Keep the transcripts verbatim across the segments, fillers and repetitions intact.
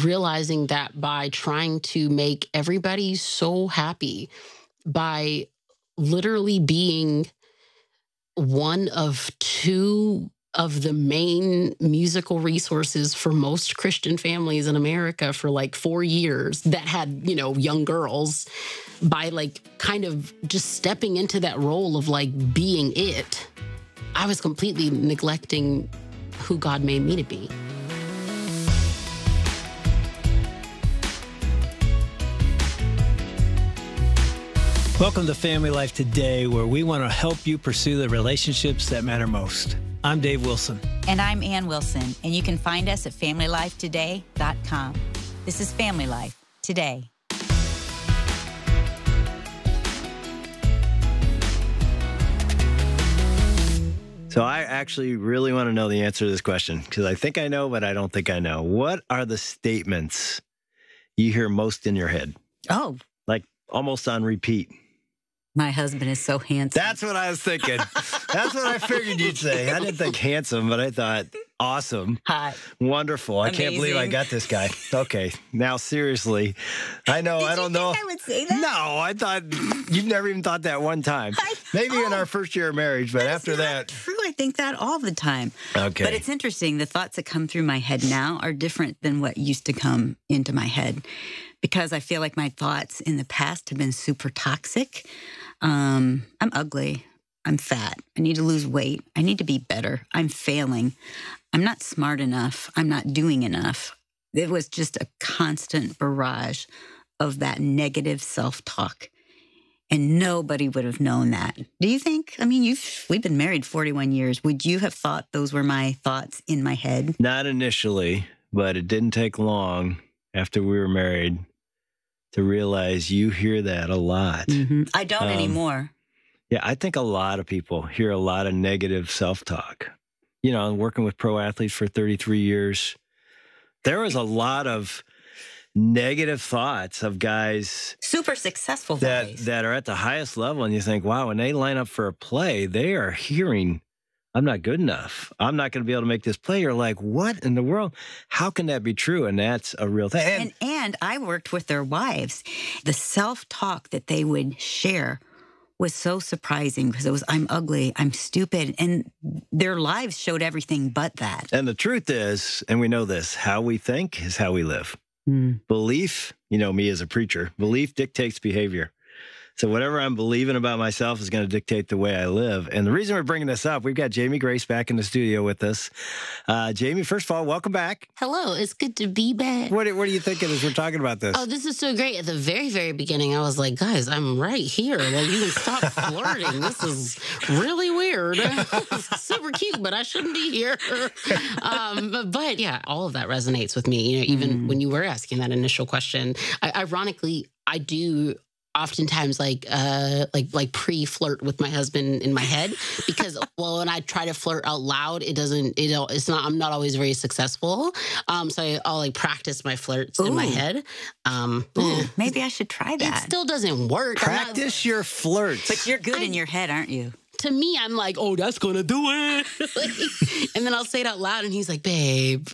realizing that by trying to make everybody so happy, by literally being one of two of the main musical resources for most Christian families in America for like four years that had, you know, young girls, by like kind of just stepping into that role of like being it, I was completely neglecting who God made me to be. Welcome to Family Life Today, where we want to help you pursue the relationships that matter most. I'm Dave Wilson. And I'm Ann Wilson, and you can find us at family life today dot com. This is Family Life Today. So I actually really want to know the answer to this question, because I think I know, but I don't think I know. What are the statements you hear most in your head? Oh. Like almost on repeat. My husband is so handsome. That's what I was thinking. That's what I figured you'd say. I didn't think handsome, but I thought awesome. Hot. Wonderful. I Amazing. can't believe I got this guy. Okay. Now, seriously, I know, Did I don't you know. think I would say that? No, I thought you've never even thought that one time. I Maybe in know. our first year of marriage, but That's after not that. true. I think that all the time. Okay. But it's interesting. The thoughts that come through my head now are different than what used to come into my head, because I feel like my thoughts in the past have been super toxic. Um, I'm ugly. I'm fat. I need to lose weight. I need to be better. I'm failing. I'm not smart enough. I'm not doing enough. It was just a constant barrage of that negative self-talk. And nobody would have known that. Do you think? I mean, you've we've been married forty-one years. Would you have thought those were my thoughts in my head? Not initially, but it didn't take long after we were married to realize you hear that a lot. Mm-hmm. I don't Um, anymore. Yeah, I think a lot of people hear a lot of negative self-talk. You know, working with pro athletes for thirty-three years, there was a lot of negative thoughts of guys Super successful that, guys. that are at the highest level. And you think, wow, when they line up for a play, they are hearing, I'm not good enough. I'm not going to be able to make this play. You're like, what in the world? How can that be true? And that's a real thing. And, And, and I worked with their wives. The self-talk that they would share was so surprising, because it was, I'm ugly, I'm stupid. And their lives showed everything but that. and the truth is, and we know this, how we think is how we live. Mm. Belief, you know me as a preacher, belief dictates behavior. So whatever I'm believing about myself is going to dictate the way I live. And the reason we're bringing this up, we've got Jamie Grace back in the studio with us. Uh, Jamie, first of all, welcome back. Hello, it's good to be back. What, what are you thinking as we're talking about this? Oh, this is so great. At the very, very beginning, I was like, guys, I'm right here. Like, you can stop flirting. This is really weird. It's super cute, but I shouldn't be here. Um, but, but yeah, all of that resonates with me. You know, even Mm. when you were asking that initial question, I, ironically, I do oftentimes like uh like like pre-flirt with my husband in my head, because well, when I try to flirt out loud, it doesn't it don't it's not I'm not always very successful. Um so I, I'll like practice my flirts in my Ooh. head. Um Ooh, eh. maybe I should try It that. still doesn't work. I'm not- Practice your flirts. But you're good I- in your head, aren't you? to me, I'm like, oh, that's gonna do it. And then I'll say it out loud, and he's like, babe.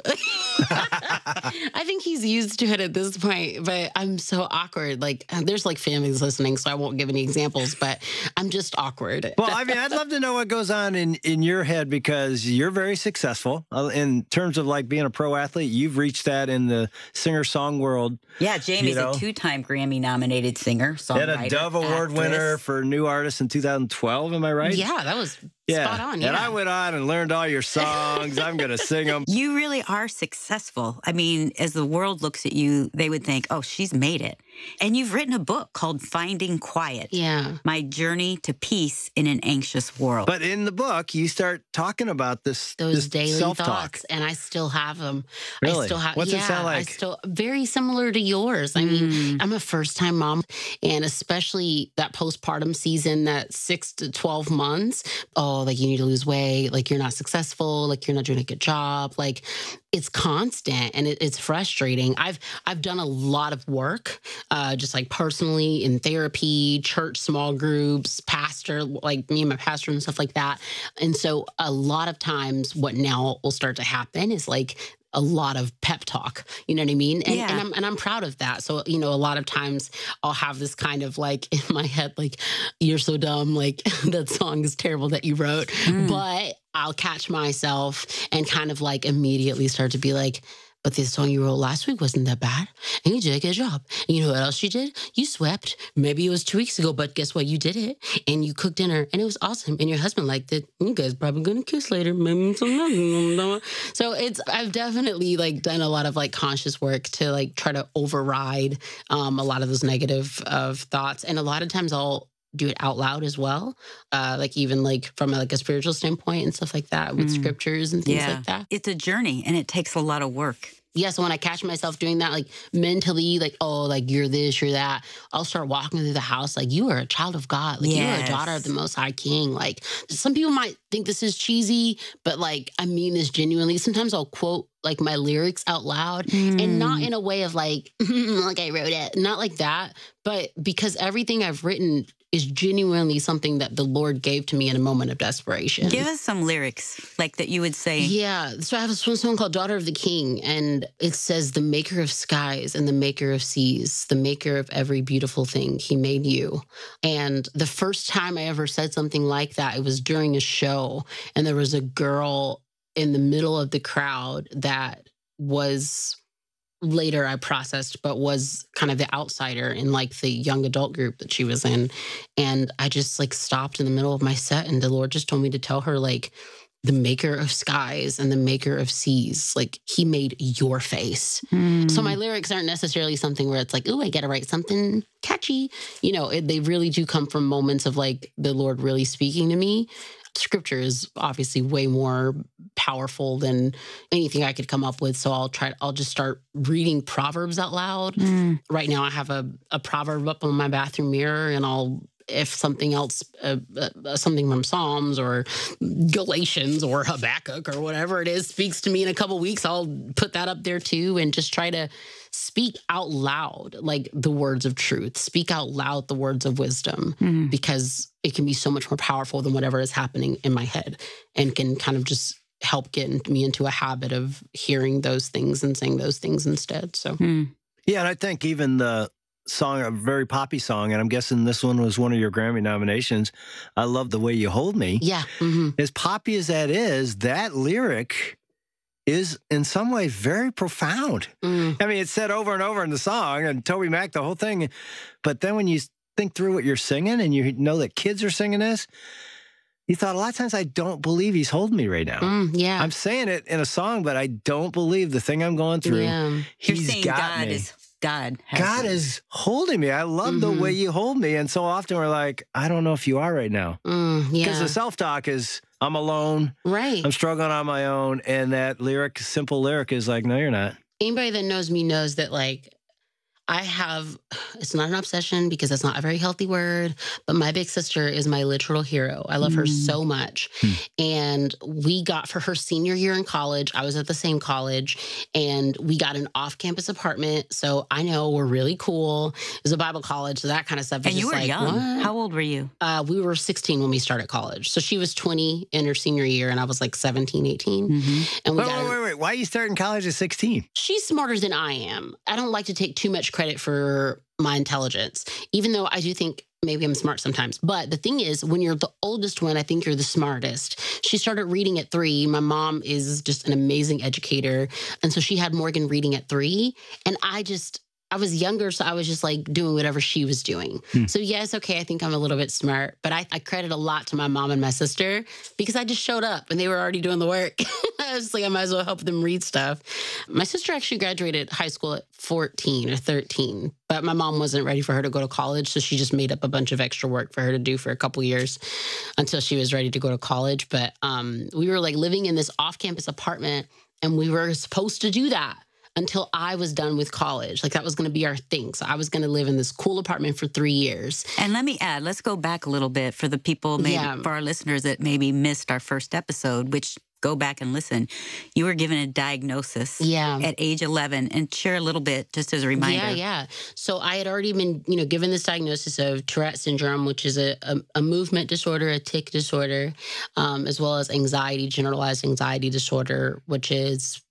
I think he's used to it at this point, but I'm so awkward. Like, there's like families listening, so I won't give any examples, but I'm just awkward. Well, I mean, I'd love to know what goes on in, in your head, because you're very successful uh, in terms of like being a pro athlete. You've reached that in the singer-song world. Yeah, Jamie's You know? a two-time Grammy-nominated singer, songwriter, And a Dove Award actress. winner for New Artist in two thousand twelve, am I right? Yeah, that was Yeah. spot on. Yeah. And I went on and learned all your songs. I'm going to sing them. You really are successful. I mean, as the world looks at you, they would think, oh, she's made it. And you've written a book called Finding Quiet. Yeah. My Journey to Peace in an Anxious World. But in the book, you start talking about this, Those this daily self-talk. thoughts, and I still have them. Really? I still have. What's yeah, it sound I like? still very similar to yours. I mean, Mm. I'm a first-time mom, and especially that postpartum season, that six to twelve months. Oh, like you need to lose weight. Like you're not successful. Like you're not doing a good job. Like it's constant and it, it's frustrating. I've I've done a lot of work, uh, just like personally in therapy, church small groups, pastor, like me and my pastor and stuff like that. And so a lot of times what now will start to happen is like a lot of pep talk. You know what I mean? And, Yeah. and I'm and I'm proud of that. So, you know, a lot of times I'll have this kind of like in my head, like, you're so dumb, like that song is terrible that you wrote. Mm. But I'll catch myself and kind of like immediately start to be like, but this song you wrote last week wasn't that bad. And you did a good job. And you know what else you did? You swept. Maybe it was two weeks ago, but guess what? You did it. And you cooked dinner and it was awesome. And your husband liked it. You guys probably gonna kiss later. Maybe some. So it's, I've definitely like done a lot of like conscious work to like try to override um, a lot of those negative of thoughts. And a lot of times I'll do it out loud as well. Uh, like even like from like a spiritual standpoint and stuff like that with Mm. scriptures and things Yeah. like that. It's a journey and it takes a lot of work. Yeah, so when I catch myself doing that, like mentally, like, oh, like you're this, you're that, I'll start walking through the house like you are a child of God. Like you are a Yes. daughter of the Most High King. Like some people might think this is cheesy, but like I mean this genuinely. Sometimes I'll quote like my lyrics out loud and not Mm. in a way of like, like I wrote it, not like that, but because everything I've written is genuinely something that the Lord gave to me in a moment of desperation. Give us some lyrics like that you would say. Yeah. So I have a song called Daughter of the King, and it says, the maker of skies and the maker of seas, the maker of every beautiful thing, he made you. And the first time I ever said something like that, it was during a show, and there was a girl in the middle of the crowd that was later I processed, but was kind of the outsider in like the young adult group that she was in. And I just like stopped in the middle of my set, and the Lord just told me to tell her like, the maker of skies and the maker of seas, like he made your face. Mm. So my lyrics aren't necessarily something where it's like, oh, I got to write something catchy. You know, it, they really do come from moments of like the Lord really speaking to me. Scripture is obviously way more powerful than anything I could come up with. So I'll try, I'll just start reading Proverbs out loud. Mm. Right now I have a, a proverb up on my bathroom mirror, and I'll, if something else, uh, uh, something from Psalms or Galatians or Habakkuk or whatever it is speaks to me in a couple weeks, I'll put that up there too and just try to speak out loud, like the words of truth, speak out loud the words of wisdom, Mm. because it can be so much more powerful than whatever is happening in my head, and can kind of just help get me into a habit of hearing those things and saying those things instead. So, Mm. Yeah, and I think even the song, a very poppy song, and I'm guessing this one was one of your Grammy nominations, I Love the Way You Hold Me. yeah. hmm As poppy as that is, that lyric is in some ways very profound. Mm. I mean, it's said over and over in the song, and Toby Mac, the whole thing. But then when you think through what you're singing and you know that kids are singing this, you thought, a lot of times, I don't believe he's holding me right now. Mm, yeah. I'm saying it in a song, but I don't believe the thing I'm going through. yeah. You're He's saying got God me. is God. has God you. is holding me. I love the Mhm. way you hold me. And so often we're like, I don't know if you are right now. Mm, Because yeah. the self-talk is, I'm alone, Right. I'm struggling on my own. And that lyric, simple lyric is like, no, you're not. Anybody that knows me knows that like I have, it's not an obsession because that's not a very healthy word, but my big sister is my literal hero. I love her Mm. so much. Hmm. And we got, for her senior year in college, I was at the same college, and we got an off-campus apartment. So I know we're really cool. It was a Bible college, so that kind of stuff. And is you just were like, young. what? How old were you? Uh, we were sixteen when we started college. So she was twenty in her senior year, and I was like seventeen, eighteen. Mm-hmm. And we Wait, got wait, wait, wait. Why are you starting college at sixteen? She's smarter than I am. I don't like to take too much credit for my intelligence, even though I do think maybe I'm smart sometimes. But the thing is, when you're the oldest one, I think you're the smartest. She started reading at three. My mom is just an amazing educator. And so she had Morgan reading at three. And I just, I was younger, so I was just like doing whatever she was doing. Hmm. So yes, okay, I think I'm a little bit smart, but I, I credit a lot to my mom and my sister because I just showed up and they were already doing the work. I was like, I might as well help them read stuff. My sister actually graduated high school at fourteen or thirteen, but my mom wasn't ready for her to go to college, so she just made up a bunch of extra work for her to do for a couple years until she was ready to go to college. But um, we were like living in this off-campus apartment, and we were supposed to do that until I was done with college. Like that was going to be our thing. So I was going to live in this cool apartment for three years. And let me add, let's go back a little bit for the people, maybe Yeah. for our listeners that maybe missed our first episode, which go back and listen. You were given a diagnosis Yeah. at age eleven, and share a little bit just as a reminder. Yeah, yeah. So I had already been, you know, given this diagnosis of Tourette syndrome, which is a, a, a movement disorder, a tic disorder, um, as well as anxiety, generalized anxiety disorder, which is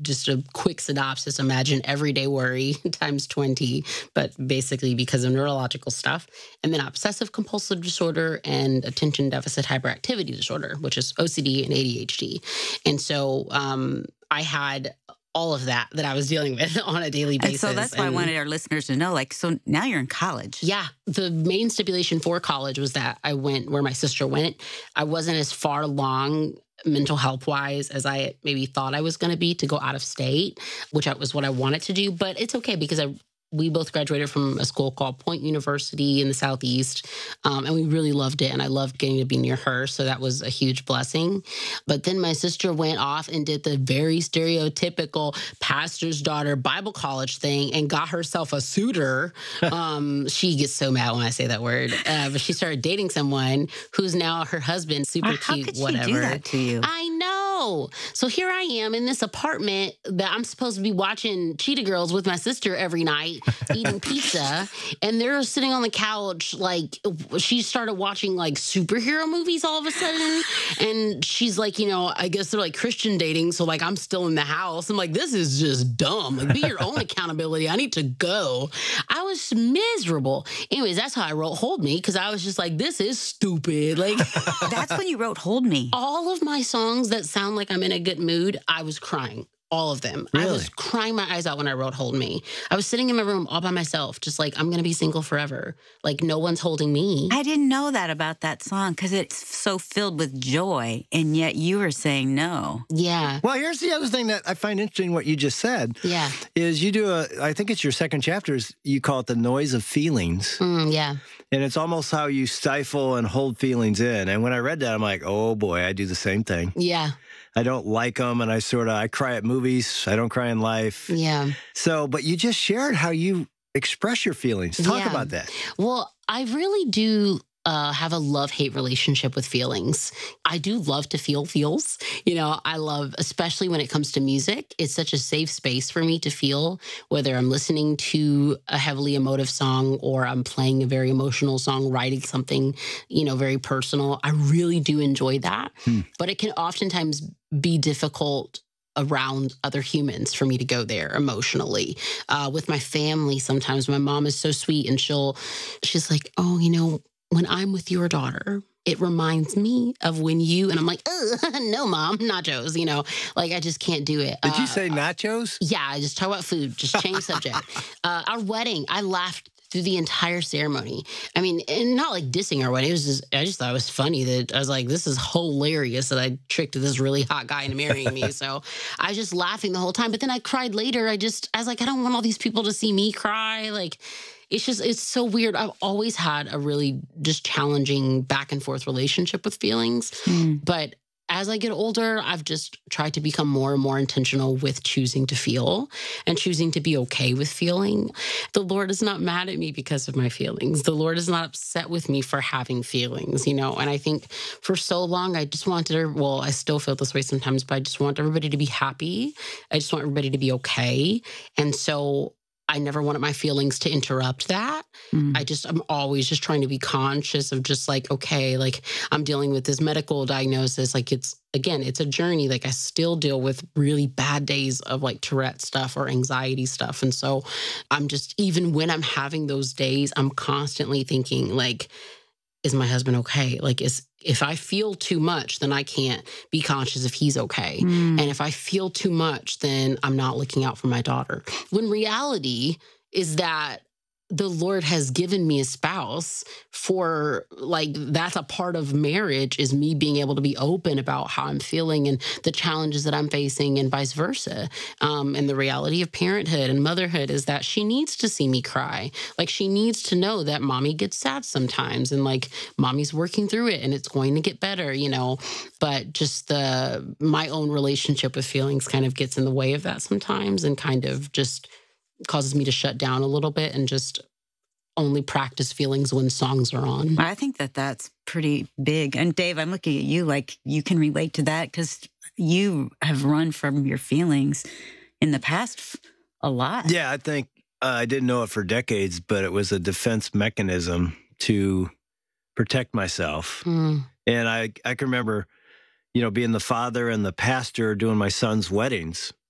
just a quick synopsis, imagine everyday worry times twenty, but basically because of neurological stuff. And then obsessive compulsive disorder and attention deficit hyperactivity disorder, which is O C D and A D H D. And so um, I had all of that that I was dealing with on a daily basis. And so that's why and, I wanted our listeners to know, like, so now you're in college. Yeah. The main stipulation for college was that I went where my sister went. I wasn't as far along mental health wise as I maybe thought I was going to be to go out of state, which was what I wanted to do. But it's okay because I we both graduated from a school called Point University in the Southeast, um, and we really loved it, and I loved getting to be near her, so that was a huge blessing. But then my sister went off and did the very stereotypical pastor's daughter Bible college thing and got herself a suitor. Um, she gets so mad when I say that word, uh, but she started dating someone who's now her husband, super well, cute, how could whatever. She do that to you? I know. So here I am in this apartment that I'm supposed to be watching Cheetah Girls with my sister every night, eating pizza, and they're sitting on the couch. Like, she started watching like superhero movies all of a sudden, and she's like, you know, I guess they're like Christian dating, so like I'm still in the house. I'm like, this is just dumb. Like, be your own accountability. I need to go. I was miserable. Anyways, that's how I wrote Hold Me, because I was just like, this is stupid. Like, that's when you wrote Hold Me. All of my songs that sound like I'm in a good mood, I was crying. All of them. Really? I was crying my eyes out when I wrote Hold Me. I was sitting in my room all by myself, just like, I'm going to be single forever. Like, no one's holding me. I didn't know that about that song because it's so filled with joy, and yet you were saying no. Yeah. Well, here's the other thing that I find interesting what you just said. Yeah. Is you do a, I think it's your second chapter, is you call it the noise of feelings. Mm, yeah. And it's almost how you stifle and hold feelings in. And when I read that, I'm like, oh boy, I do the same thing. Yeah. I don't like them, and I sort of, I cry at movies. I don't cry in life. Yeah. So, but you just shared how you express your feelings. Talk yeah. about that. Well, I really do uh, have a love-hate relationship with feelings. I do love to feel feels. You know, I love, especially when it comes to music, it's such a safe space for me to feel, whether I'm listening to a heavily emotive song or I'm playing a very emotional song, writing something, you know, very personal. I really do enjoy that. Hmm. But it can oftentimes be difficult around other humans for me to go there emotionally. Uh, with my family, sometimes my mom is so sweet and she'll, she's like, oh, you know, when I'm with your daughter, it reminds me of when you, and I'm like, no, mom, nachos, you know, like I just can't do it. Did uh, you say nachos? Yeah, I just talk about food, just change subject. Uh, our wedding, I laughed through the entire ceremony. I mean, and not like dissing our wedding. It was just, I just thought it was funny that I was like, this is hilarious that I tricked this really hot guy into marrying me. So I was just laughing the whole time. But then I cried later. I just, I was like, I don't want all these people to see me cry. Like, it's just, it's so weird. I've always had a really just challenging back and forth relationship with feelings. Mm. But as I get older, I've just tried to become more and more intentional with choosing to feel and choosing to be okay with feeling. The Lord is not mad at me because of my feelings. The Lord is not upset with me for having feelings, you know? And I think for so long, I just wanted, well, I still feel this way sometimes, but I just want everybody to be happy. I just want everybody to be okay. And so I never wanted my feelings to interrupt that. Mm. I just, I'm always just trying to be conscious of just like, okay, like I'm dealing with this medical diagnosis. Like it's, again, it's a journey. Like I still deal with really bad days of like Tourette stuff or anxiety stuff. And so I'm just, even when I'm having those days, I'm constantly thinking like, is my husband okay? Like, is, if I feel too much, then I can't be conscious if he's okay. Mm. And if I feel too much, then I'm not looking out for my daughter. When reality is that the Lord has given me a spouse for, like, that's a part of marriage, is me being able to be open about how I'm feeling and the challenges that I'm facing and vice versa. Um, and the reality of parenthood and motherhood is that she needs to see me cry. Like, she needs to know that mommy gets sad sometimes and like mommy's working through it and it's going to get better, you know, but just the, my own relationship with feelings kind of gets in the way of that sometimes and kind of just causes me to shut down a little bit and just only practice feelings when songs are on. I think that that's pretty big. And Dave, I'm looking at you like you can relate to that because you have run from your feelings in the past a lot. Yeah, I think uh, I didn't know it for decades, but it was a defense mechanism to protect myself. Mm. And I, I can remember, you know, being the father and the pastor doing my son's weddings.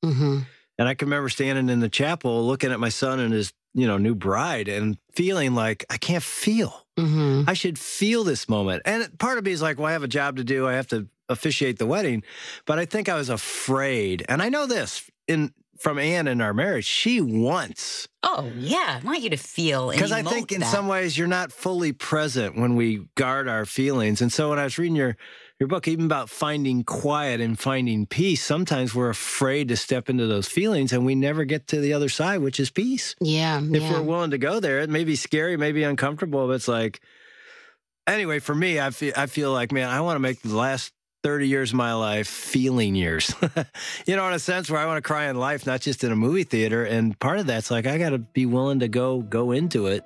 Mm-hmm. And I can remember standing in the chapel looking at my son and his, you know, new bride and feeling like I can't feel. Mm-hmm. I should feel this moment. And part of me is like, well, I have a job to do. I have to officiate the wedding. But I think I was afraid. And I know this in from Ann in our marriage. She wants. Oh, yeah. I want you to feel and Because I emote think in that. some ways you're not fully present when we guard our feelings. And so when I was reading your, your book, even about finding quiet and finding peace, sometimes we're afraid to step into those feelings and we never get to the other side, which is peace. Yeah. If yeah. we're willing to go there, it may be scary, may be uncomfortable, but it's like, anyway, for me, I feel, I feel like, man, I want to make the last thirty years of my life feeling years, you know, in a sense where I want to cry in life, not just in a movie theater. And part of that's like, I got to be willing to go, go into it.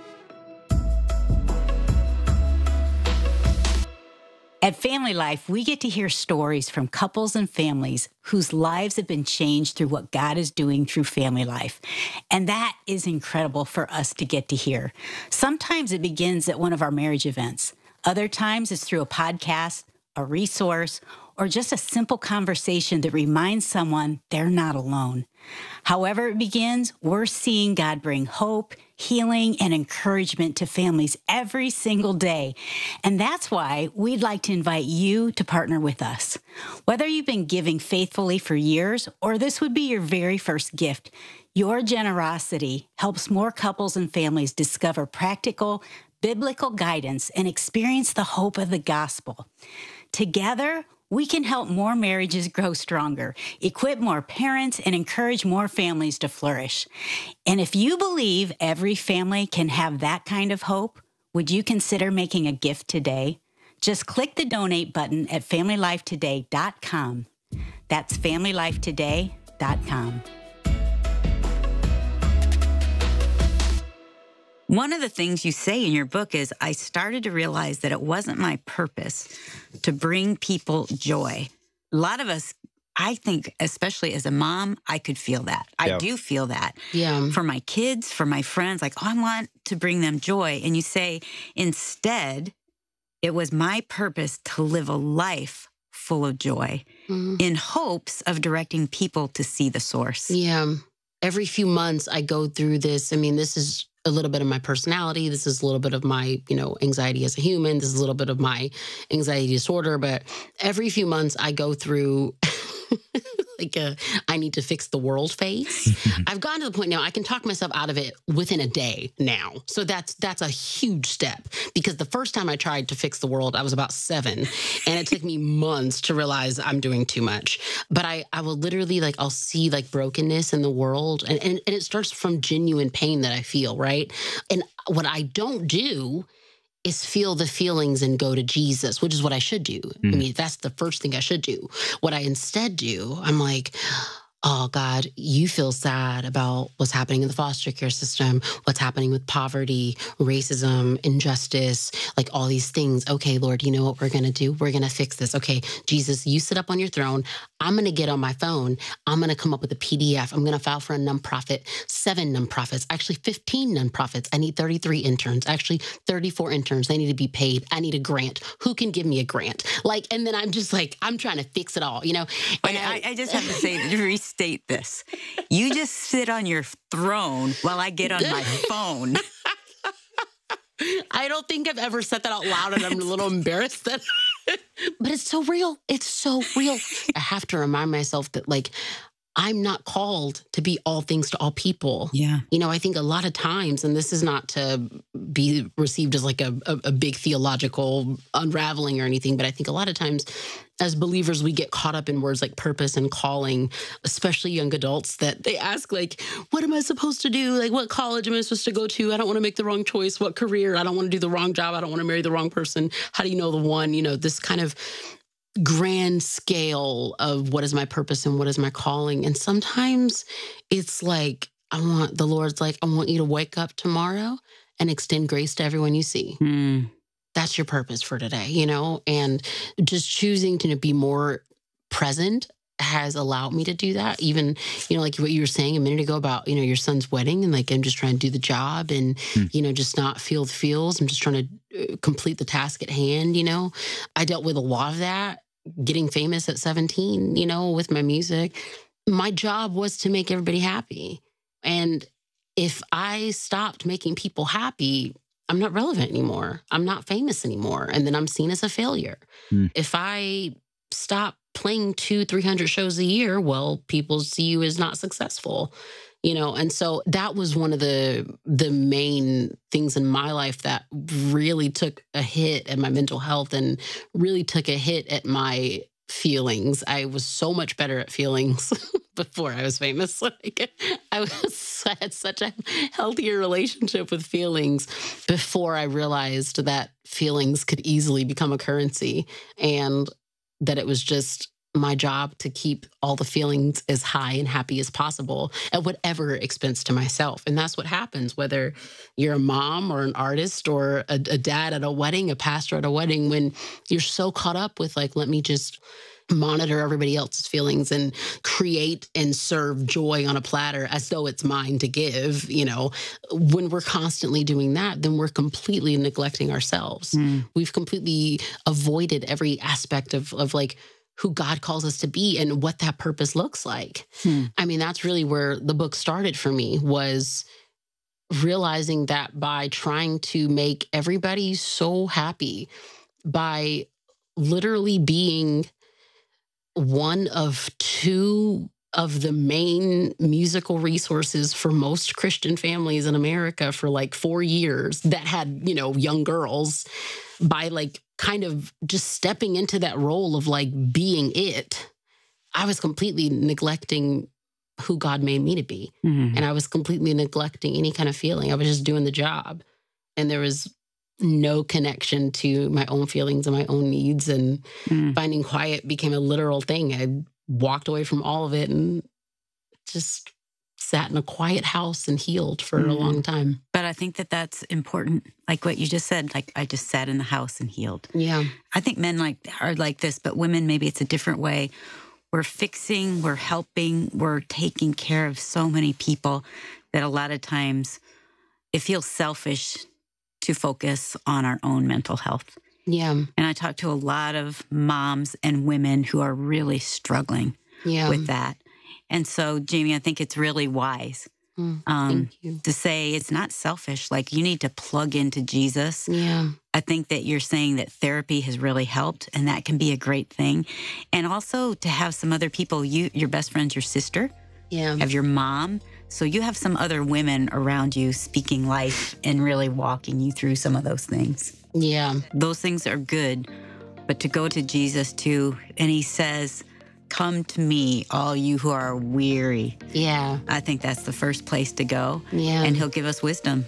At Family Life, we get to hear stories from couples and families whose lives have been changed through what God is doing through Family Life. And that is incredible for us to get to hear. Sometimes it begins at one of our marriage events. Other times it's through a podcast, a resource, or just a simple conversation that reminds someone they're not alone. However it begins, we're seeing God bring hope, healing, and encouragement to families every single day. And that's why we'd like to invite you to partner with us. Whether you've been giving faithfully for years or this would be your very first gift, your generosity helps more couples and families discover practical, biblical guidance and experience the hope of the gospel. Together, we can help more marriages grow stronger, equip more parents, and encourage more families to flourish. And if you believe every family can have that kind of hope, would you consider making a gift today? Just click the donate button at family life today dot com. That's family life today dot com. One of the things you say in your book is, I started to realize that it wasn't my purpose to bring people joy. A lot of us, I think, especially as a mom, I could feel that. I Yeah. do feel that. Yeah. For my kids, for my friends, like, oh, I want to bring them joy. And you say, instead, it was my purpose to live a life full of joy Mhm. in hopes of directing people to see the source. Yeah. Every few months I go through this. I mean, this is a little bit of my personality. This is a little bit of my, you know, anxiety as a human. This is a little bit of my anxiety disorder. But every few months I go through like a, I need to fix the world phase. I've gotten to the point now I can talk myself out of it within a day now. So that's that's a huge step, because the first time I tried to fix the world, I was about seven, and it took me months to realize I'm doing too much. But I, I will literally, like, I'll see like brokenness in the world, and, and, and it starts from genuine pain that I feel, right? And what I don't do is feel the feelings and go to Jesus, which is what I should do. Mm. I mean, that's the first thing I should do. What I instead do, I'm like, oh, God, you feel sad about what's happening in the foster care system, what's happening with poverty, racism, injustice, like all these things. Okay, Lord, you know what we're going to do? We're going to fix this. Okay, Jesus, you sit up on your throne. I'm going to get on my phone. I'm going to come up with a P D F. I'm going to file for a nonprofit, seven nonprofits, actually fifteen nonprofits. I need thirty-three interns, actually thirty-four interns. They need to be paid. I need a grant. Who can give me a grant? Like, and then I'm just like, I'm trying to fix it all, you know? But And I, I just have to say, to restate this. You just sit on your throne while I get on my phone. I don't think I've ever said that out loud, and I'm a little embarrassed that, but it's so real. It's so real. I have to remind myself that, like, I'm not called to be all things to all people. Yeah. You know, I think a lot of times, and this is not to be received as like a, a, a big theological unraveling or anything, but I think a lot of times as believers, we get caught up in words like purpose and calling, especially young adults, that they ask, like, what am I supposed to do? Like, what college am I supposed to go to? I don't want to make the wrong choice. What career? I don't want to do the wrong job. I don't want to marry the wrong person. How do you know the one? You know, this kind of grand scale of what is my purpose and what is my calling. And sometimes it's like, I want, the Lord's like, I want you to wake up tomorrow and extend grace to everyone you see. Mm. That's your purpose for today, you know? And just choosing to be more present has allowed me to do that. Even, you know, like what you were saying a minute ago about, you know, your son's wedding, and like, I'm just trying to do the job and, mm. you know, just not feel the feels. I'm just trying to complete the task at hand, you know? I dealt with a lot of that. Getting famous at seventeen, you know, with my music. my job was to make everybody happy. And if I stopped making people happy, I'm not relevant anymore. I'm not famous anymore. And then I'm seen as a failure. Mm. If I stop playing two, three hundred shows a year, well, people see you as not successful, you know? And so that was one of the, the main things in my life that really took a hit at my mental health and really took a hit at my feelings. I was so much better at feelings before I was famous. Like, I was I had such a healthier relationship with feelings before I realized that feelings could easily become a currency, and that it was just my job to keep all the feelings as high and happy as possible at whatever expense to myself. And that's what happens, whether you're a mom or an artist or a, a dad at a wedding, a pastor at a wedding, when you're so caught up with like, let me just monitor everybody else's feelings and create and serve joy on a platter as though it's mine to give. You know, when we're constantly doing that, then we're completely neglecting ourselves. Mm. We've completely avoided every aspect of, of like, who God calls us to be and what that purpose looks like. Hmm. I mean, that's really where the book started for me, was realizing that by trying to make everybody so happy, by literally being one of two of the main musical resources for most Christian families in America for like four years that had, you know, young girls, by like kind of just stepping into that role of like being it, I was completely neglecting who God made me to be. Mm-hmm. And I was completely neglecting any kind of feeling. I was just doing the job. And there was no connection to my own feelings and my own needs. And mm. finding quiet became a literal thing. I walked away from all of it and just sat in a quiet house and healed for mm. a long time. But I think that that's important. Like what you just said, like I just sat in the house and healed. Yeah. I think men like are like this, but women, maybe it's a different way. We're fixing, we're helping, we're taking care of so many people that a lot of times it feels selfish to focus on our own mental health. Yeah. And I talk to a lot of moms and women who are really struggling yeah. with that. And so, Jamie, I think it's really wise mm, um, to say it's not selfish. Like, you need to plug into Jesus. Yeah. I think that you're saying that therapy has really helped, and that can be a great thing. And also to have some other people, you, your best friend's your sister. Yeah. Have your mom. So you have some other women around you speaking life and really walking you through some of those things. Yeah. Those things are good. But to go to Jesus too, and he says, come to me, all you who are weary. Yeah. I think that's the first place to go. Yeah. And he'll give us wisdom.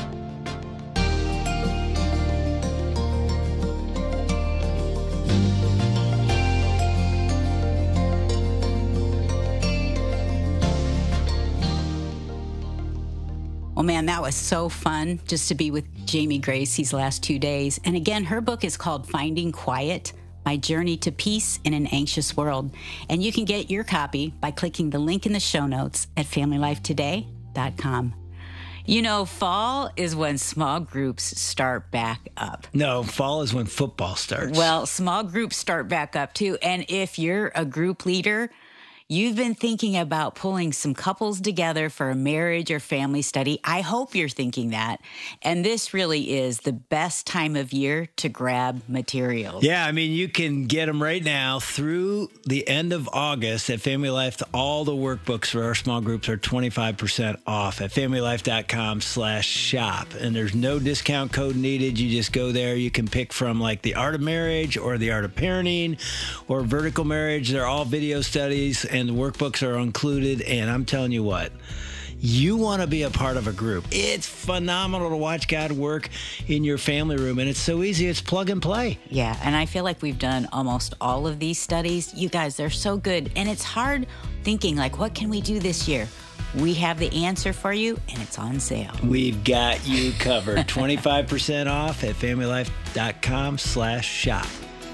Oh man, that was so fun just to be with Jamie Grace these last two days. And again, her book is called Finding Quiet, My Journey to Peace in an Anxious World. And you can get your copy by clicking the link in the show notes at family life today dot com. You know, fall is when small groups start back up. No, fall is when football starts. Well, small groups start back up too. And if you're a group leader, you've been thinking about pulling some couples together for a marriage or family study. I hope you're thinking that. And this really is the best time of year to grab materials. Yeah, I mean, you can get them right now through the end of August at Family Life. All the workbooks for our small groups are twenty-five percent off at family life dot com slash shop. And there's no discount code needed. You just go there. You can pick from like the Art of Marriage or the Art of Parenting or Vertical Marriage. They're all video studies, and the workbooks are included. And I'm telling you what, you want to be a part of a group. It's phenomenal to watch God work in your family room, and it's so easy. It's plug and play. Yeah, and I feel like we've done almost all of these studies. You guys, they're so good. And it's hard thinking, like, what can we do this year? We have the answer for you, and it's on sale. We've got you covered. twenty-five percent off at family life dot com slash shop.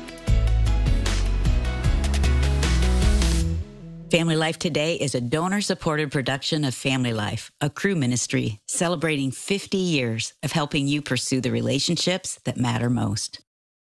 Family Life Today is a donor-supported production of Family Life, a Cru ministry celebrating fifty years of helping you pursue the relationships that matter most.